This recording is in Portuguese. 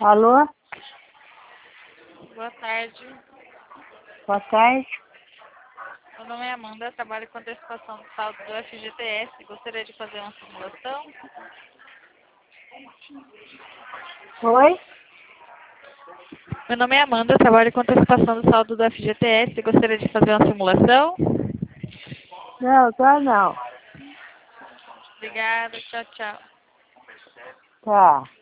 Alô? Boa tarde. Boa tarde. Meu nome é Amanda, trabalho com antecipação do saldo do FGTS. Gostaria de fazer uma simulação. Oi? Meu nome é Amanda, trabalho com antecipação do saldo do FGTS. Gostaria de fazer uma simulação. Não, tá não. Obrigada, tchau, tchau. Tá.